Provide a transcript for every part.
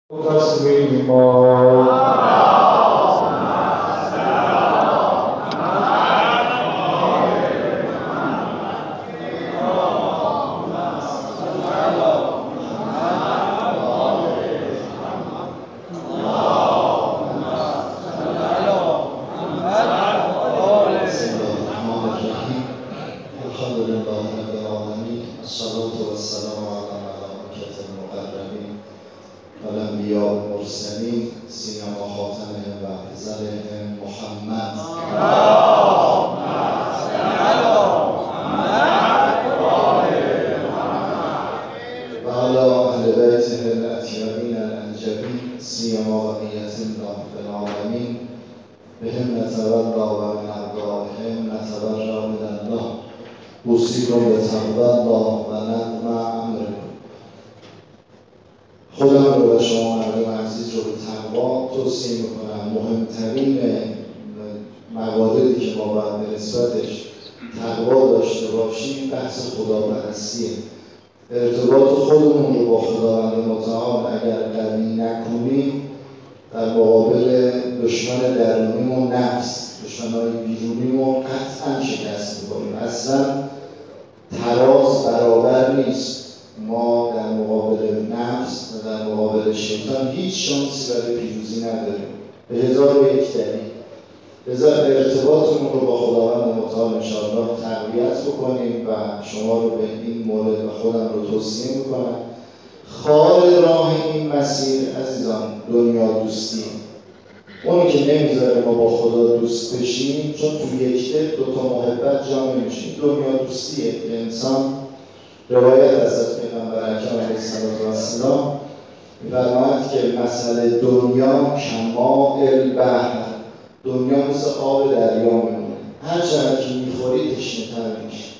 تسلیما. بسم الله الرحمن الرحیم. الحمد لله رب العالمین. الصلاة والسلام علی الملائکة المقربین والانبیاء المرسلین سیما خاتمهم و افضلهم محمد و علی اهل بیته الاطیبین الانجبین سیما بقیة الله فی العالمین بهم نتولا و من ارضائهم نتبرأ من الله اوصیکم بتقوی الله و نظم امرکم. خودم رو و شما مردم عزیز رو به تقوا توصیه میکنم. مهمترین مواردی که ما باید به نسبتش تقوا داشته باشیم بحث خداپرستیه. ارتباط خودمون رو با خداوند متعال اگر قوی نکنیم در مقابل دشمن درونیمون نفس، دشمنهای بیرونیمون قطعا شکست می‌خوریم. اصلا تراز برابر نیست. ما در مقابل نفس و در مقابل شیطان هیچ شانسی برای پیروزی نداریم به 1001 دلیل. لذا ارتباطمون رو با خداوند متعال انشاءالله تقویت بکنیم و شما رو به این مورد و خودم رو توصیه میکنم. خار راه این مسیر عزیزان دنیا دوستی، اونی که نمیذاره ما با خدا دوست بشیم، چون تو یک دل دوتا محبت جا نمیشیم. دنیا دوستیه که انسان، روایت از پیغمبر اکرم علیه السلام می‌فرماید که مثل دنیا کماء البحر، دنیا مثل آب دریا میمونه، هر چقدر که میخوری تشنه‌تر میشی.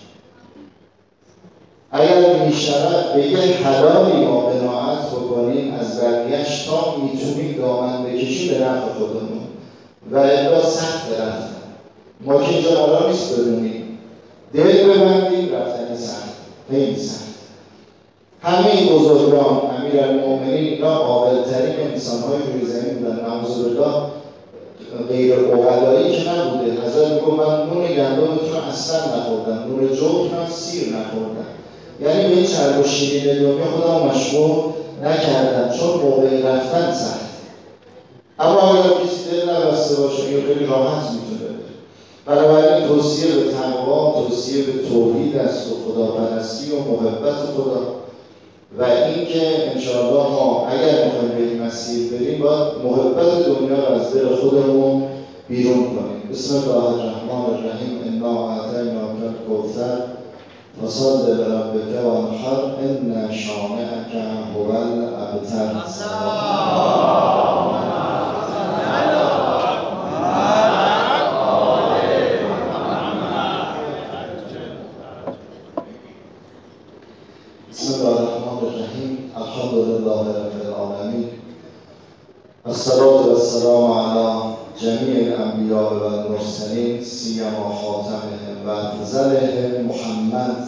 اگر میشود به یه حلالی ما قناعت بکنیم از بقیه‌اش تا میتونیم دامن بکشیم به نفع خودمون و الا سخت رفتن. ما که اینجا قرار نیست بمونیم، دل ببندیم رفتن سخت، خیلی سخت. همه این بزرگان امیرالمؤمنین اینا عاقل‌ترین انسان‌های روی زمین بودن. نعوذبالله غیر عقلایی که نبوده. حضرت میگه من نون گندمتون رو اصلا نخوردم، نون جوتون هم سیر نخوردم. یعنی به این چرب و شیرین دنیا خودم مشغول نکردم، چون موقع رفتن سخت. اما اگر کسی دل نبسته باشه این خیلی راحت میتونه بره. بنابراین توصیه به تقوا، توصیه به توحید است و خداپرستی و محبت خدا و اینکه انشاءالله ما اگر میخوایم به این مسیر بریم باید محبت دنیا رو از دل خودمون بیرون کنیم. بسم الله الرحمن الرحیم. انا اعطیناک الکوثر فصل لربک وانحر ان شانئک هو الابتر. بسم الله الرحمن الرحیم. الحمد لله رب العالمین. الصلاة والسلام علی جمیع الانبیاء و المرسلین سیما خاتمهم و افضلهم محمد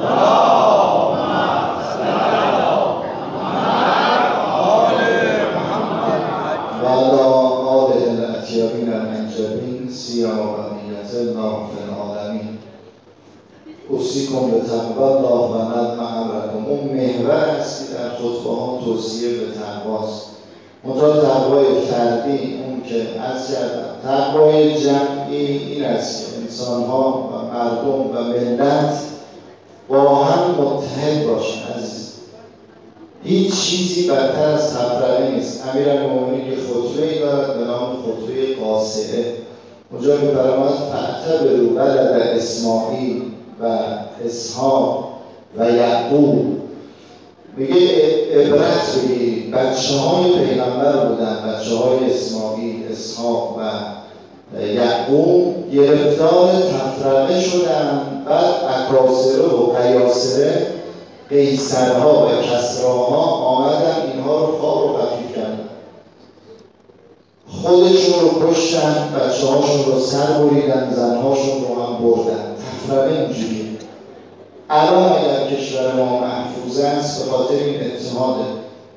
و علی آله الاطیبین الانجبین سیما بقیة الله فی العالمین. اوصیکم بتقوی الله و نظم امرکم. اون محور است که در خطبه ها توصیه به تقواست. منتها تقوای فردی، اون که عرض کردم تقوای جمعی این است که انسان‌ها و مردم و ملت با هم متحد باشن. عزیز هیچ چیزی بدتر از تفرقه نیست. امیرالمؤمنین یه خطبه‌ای دارد به نام خطبه قاصعه. اونجا می‌فرماید فاعتبروا ولد اسماعیل و اسحاق و یعقوب، میگه عبرت بگیرید. بچه های پیغمبر بودن، بچه های اسماعیل، اسحاق و یعقوب گرفتار تفرقه شدن. بعد اکاسره و قیاسره، قیصرها و کسراها آمدن اینها رو خوار و خفیف کردن، خودشون رو کشتن، بچه هاشون رو سر بریدن، زنهاشون رو هم بردن. تفرقه اینجوریه. الان اگر کشور ما محفوظ است به خاطر این اتحاده.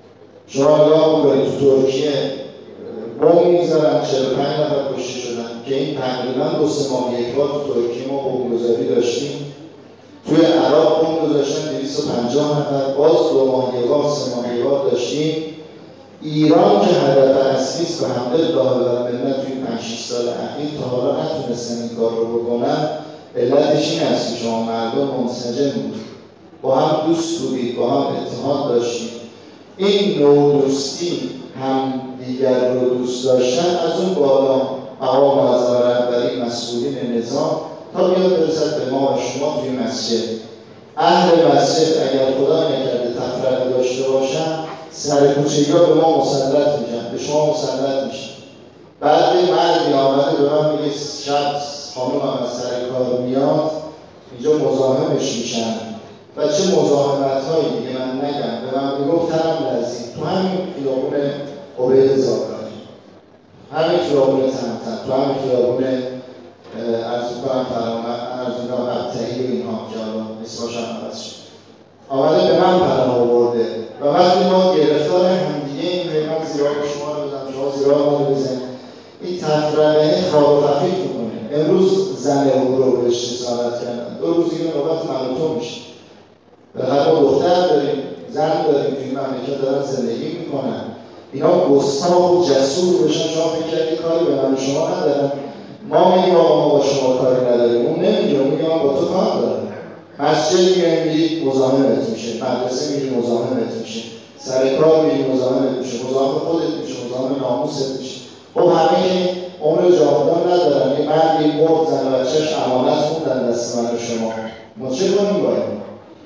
شما نگاه بکنید تو ترکیه بمب می‌ذارن 45 نفر کشته شدن که این تقریبا 2-3 ماه یک بار تو ترکیه ما بمبگذاری داشتیم. توی عراق بمب گذاشتن 250 نفر، باز 2 ماه یک بار 3 ماه یک بار داشتیم. ایران که هدف اصلی است به حمله دارالملت توی 5-6 سال اخیر تا حالا نتونستن این کار رو بکنن. علتش این است که شما مردم منسجم بود، با هم دوست بودید، با هم اتحاد داشتید. این نوع دوستی هم دیگر رو دوست داشتن از اون بالا مقام معظم رهبری مسئولین نظام تا بیاد برسد به ما و شما توی مسجد. اهل مسجد اگر خدا نکرده تفرقه داشته باشن، سر کوچه‌ها به ما مسلط میشن، به شما مسلط میشن. بعد مردی آمده به من میگه شب خانم از سر کار میاد اینجا مزاحمش میشن و چه مزاحمت‌هایی دیگه من نگم. به من میگفت تنم لرزید تو همین خیابون عبید زاگرانی، همین خیابون تمتم، تو همین خیابون عرض می‌کنم ابتهی و اینها که حالا اسمش هم عوض شد، آمده به من پناه آورده و وقتی ما گرفتار همدیگه این من زیرا شما رو بزنم، شما زیرا ما رو بزنیم، این تفرقه خار و خفیف میکنه. امروز زن او رو بهش رسالت کردن، 2 روز دیگه نوبت من و تو میشه. بالاخره ما دختر داریم، زن داریم، توی مملکت دارن زندگی میکنن. اینا گستاخ و جسور بشن، شما فکر کردید کاری به من و شما ندارن. ما میگیم آقا ما با شما کاری نداریم، اون نمیگه، اون میگه من با تو کار دارم. مسجد میری مزاحمت میشه، مدرسه میری مزاحمت میشه، سر کار میری مزاحمت میشه، مزاحم خودت میشه، مزاحم ناموست میشه. خب همه که عمر جاودان ندارن. یه مردی مرد، زن و بچه‌ش امانت موندن دست من و شما، ما چه کنیم باید؟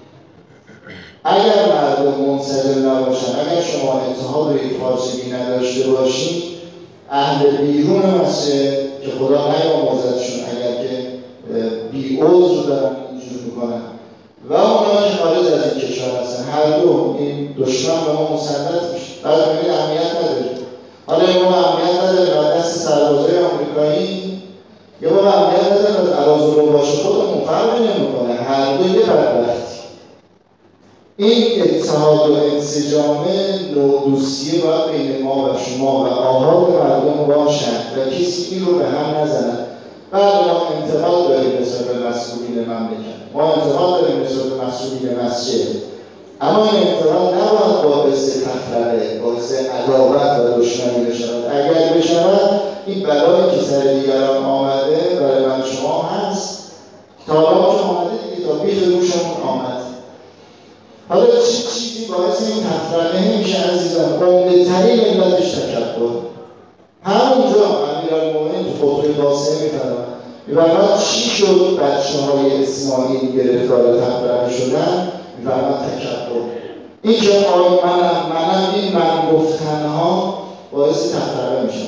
اگر مردم منسجم نباشن، اگر شما اتحاد و یکپارچگی نداشته باشید، اهل بیرون مسجد که خدا نیامرزدشون اگر که بی‌عذر دارن اینجور میکنن و اونا که خارج از این کشور هستن، هر دو این دشمن به ما مسلط میشه. بعد ببینید امنیت نداریم. حالا یه موقع امنیت نداریم از دست سربازای آمریکایی، یه موقع امنیت نداریم از اراذلوباش خودمون، فرقی نمیکنه، هر دو یه بدبختی. این اتحاد و انسجام نوع دوستی باید بین ما و شما و آحاد مردم باشد و کسی این رو به هم نزند. بعد ما انتقاد داریم نسبت به مسئولین مملکت، ما انتقاد داریم نسبت به مسئولین مسجد، اما این انتقاد نباید باعث تفرقه، باعث عداوت و دشمنی بشود. اگر بشود این بلایی که سر دیگران آمده برای من شما هست، تا حالا که آمده دیگه، تا بیخ روشمون آمد. حالا چه چیزی باعث این تفرقه میشه عزیزان؟ عمده ترین علتش تکبر. همونجا امیرالمومنین تو خطبه قاسم میفرماد چی شد بچه‌های اسماعیل گرفتار تفرقه شدن؟ میفرماد تکبر. این که منم این من گفتنها باعث تفرقه میشن.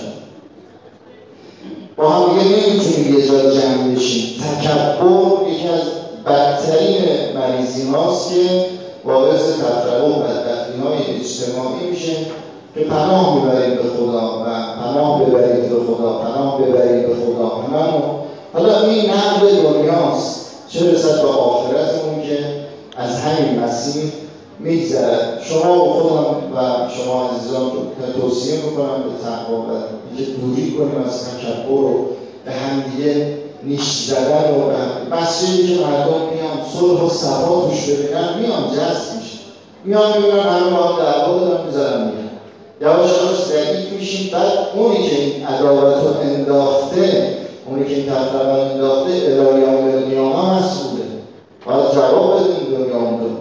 با هم دیگه نمیتونیم یه جا جمع بشیم. تکبر یکی از بدترین مریضی هاست که باعث تفرقه و بدبختی های اجتماعی میشه که پناه میبریم به خدا و پناه ببریم به خدا، پناه ببریم به خدا هممون. حالا این نقل دنیاست، چه رسد به آخرتمون که از همین مسیر میگذرد. شما و خودم و شما عزیزان توصیه میکنم به تقوا و اینکه دوری کنیم از تکبر و به همدیگه نیش زدن و به مسجدی که مردم میان صلح و صفا توش ببینن، میان جذب میشه، میان میبینن همه با هم دعوا دارن میذارن میان، یواش یواش ضعیف میشیم. بعد اونی که این عداوت رو انداخته، اونی که این تفرقه رو انداخته، الهیان به دنیا مسئوله، باید جواب بدیم دنیا اون.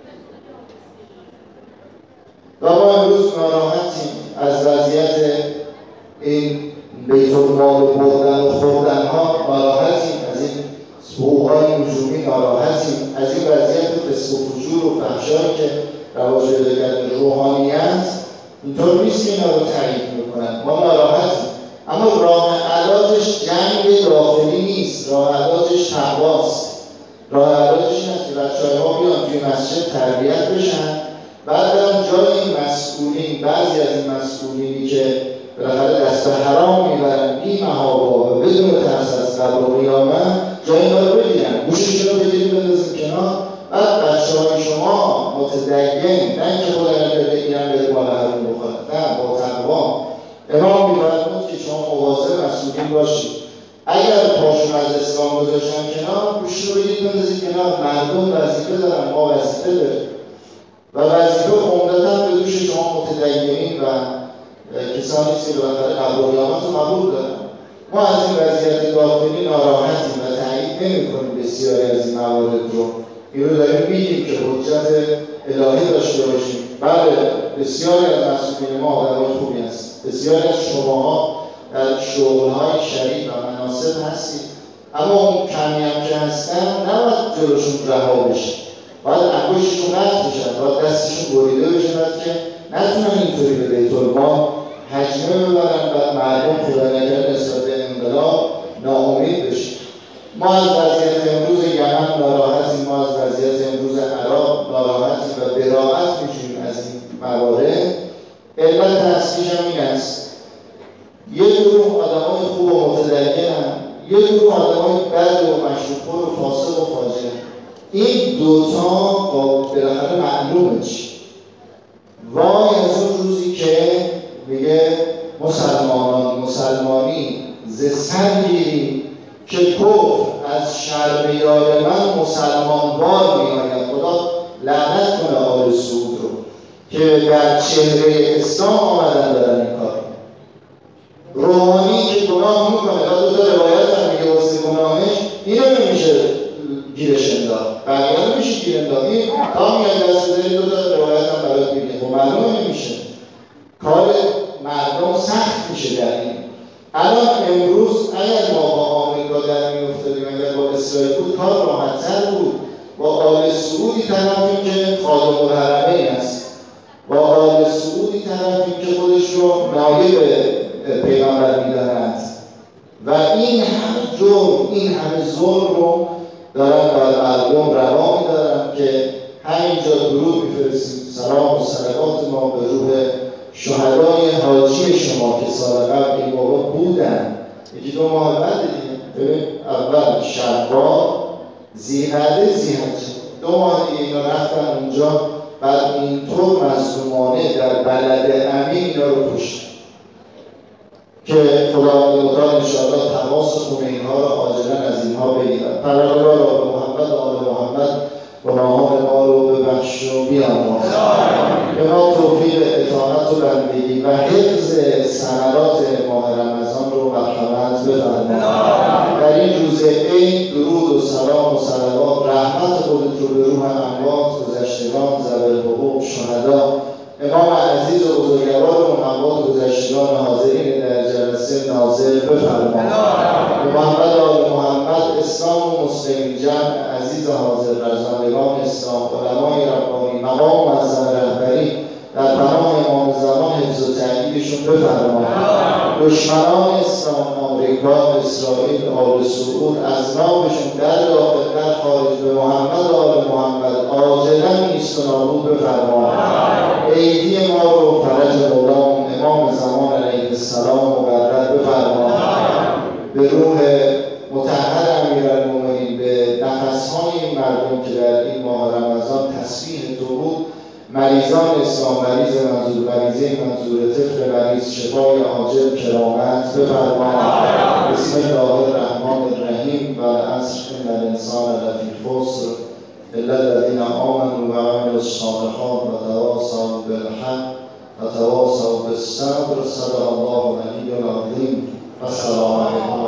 و ما امروز ناراحتیم از وضعیت این بیت المال و بردن و خوردن ها، ناراحتیم از این حقوق‌های نجومی، ناراحتیم از این وضعیت فسق و فجور و فحشایی که رواج پیدا کرده. روحانیت اینطور نیست که اینا رو تایید میکنن، ما ناراحتیم، اما راه علاجش جنگ داخلی نیست، راه علاجش تقواست. راه علاجش این است که بچه‌های ما بیان توی مسجد تربیت بشن، بعد برن جای این مسئولین، بعضی از این مسئولینی که بالاخره دست به حرام میبرن بی محابا و بدون ترس از قبر و قیامت، جای اینا رو بگیرن، گوششون رو بگیریم بندازیم کنار. بعد بچه‌های شما متدین، نه اینکه خدا نمیده اینم بره بالا هرون بخوره، نه، با تقوا. امام می‌فرمود که شما مواظب مسئولین باشید. اگر پاشون از اسلام گذاشتن کنار، گوشی رو بگید بندازید کنار. مردم وظیفه دارن، ما وظیفه داریم و وظیفه عمدتاً به دوش شما متدینین و کسانی است که بالاخره قبر و قیامت رو قبول دارن. ما از این وضعیت داخلی ناراحتیم و تایید نمی‌کنیم بسیاری از این موارد رو. این رو داریم میگیم که حجت الهی داشته باشیم. بله، بسیاری از مسئولین ما آدمای خوبی هستند، بسیاری از شماها در شغل‌های شریف و مناصب هستید، اما اون کمی هم که هستن نباید جلوشون رها بشه، باید انگشتشون قطع بشن، باید دستشون بریده بشه، باید که نتونن اینطوری به بیت المال حجمه ببرن و مردم خدا نکرده نسبت به انقلاب ناامید بشه. ما از وضعیت امروز یمن ناراحتیم، ما از وضعیت امروز عراق ناراحتیم و براءت می‌جوییم از این موارد. علت اصلیش هم این است: یه گروه آدمای خوب و متدینن، یه گروه آدمای بد و مشروبخور و فاسق و فاجر. این دوتا با بالاخره معلومه چی. وای از اون روزی که میگه مسلمانی ز سر گیری که کفر از شرم یار من مسلمان وار میآید. خدا لعنت کنه آل سعود رو که در چهره اسلام آمدن دارن این کار. روحانی که گناه میکنه و دو تا روایت هم میگه واسه گناهش اینو نمیشه گیرش انداخت، بقیه رو میشه گیر انداخت. این تا میاد دست بزنی دو تا روایت هم برات میگه، خب معلومه نمیشه، کار مردم سخت میشه در این. الان امروز اگر ما با آمریکا در میافتادیم، اگر با اسرائیل بود، کار راحت‌تر بود. با آل سعودی طرفیم که خادم الحرمین است، با آل سعودی طرفیم که خودش رو نایب پیغمبر می‌دانند و این همه جرم، این همه ظلم رو دارن بر مردم روا می‌دارن که همینجا درود می‌فرستیم، سلام و صلوات ما به روح شهدای حاجی شما که سال قبل این موقع بودن. یکی دو ماه بعد دیگه، ببین اول شوال، ذی‌قعده، ذی‌حجه، 2 ماه دیگه اینا رفتن اونجا، بعد اینطور مظلومانه در بلد امین اینا رو کشتن که خداوند متعال انشاءالله تماس خون اینها رو عاجلاً از اینها بگیرد. پروردگارا به محمد و آل محمد گناهان ما رو ببخش و بیامرز، به ما توفیق اطاعت و بندگی و حفظ ثمرات ماه رمضان رو مرحمت بفرما. در این روز عید درود و سلام و صلوات رحمت خودت رو به روح اموات، گذشتگان، ذوی الحقوق، شهدا، امام عزیز و بزرگوارمون، اموات گذشتگان حاضرین در جلسه نازل بفرما. به محمد و آل محمد اسلام و مسلمین، جمع عزیز حاضر، فرزندگان اسلام، علمای ربانی، مقام معظم رهبری در پناه امام زمان حفظ و تأییدشون بفرما. دشمنان اسلام، آمریکا، اسرائیل، آل سعود، اذنابشون در داخل در خارج به محمد و آل محمد عاجلا نیست و نابود بفرما. عیدی ما رو فرج مولامون امام زمان علیه السلام مقرر بفرما. به روح مطهر امیرالمومنین، به نفس‌های این مردم که در این ماه رمضان تسبیح تو بود، مریضان اسلام، مریضه منظور، طفل مریض، شفای عاجل کرامت بفرما. بسم الله الرحمن الرحیم. و العصر ان الانسان لفی خسر الا الذین آمنوا و عملوا الصالحات و تواصوا بالحق و تواصوا بالصبر. صدق الله العلی العظیم. السلام علیکم.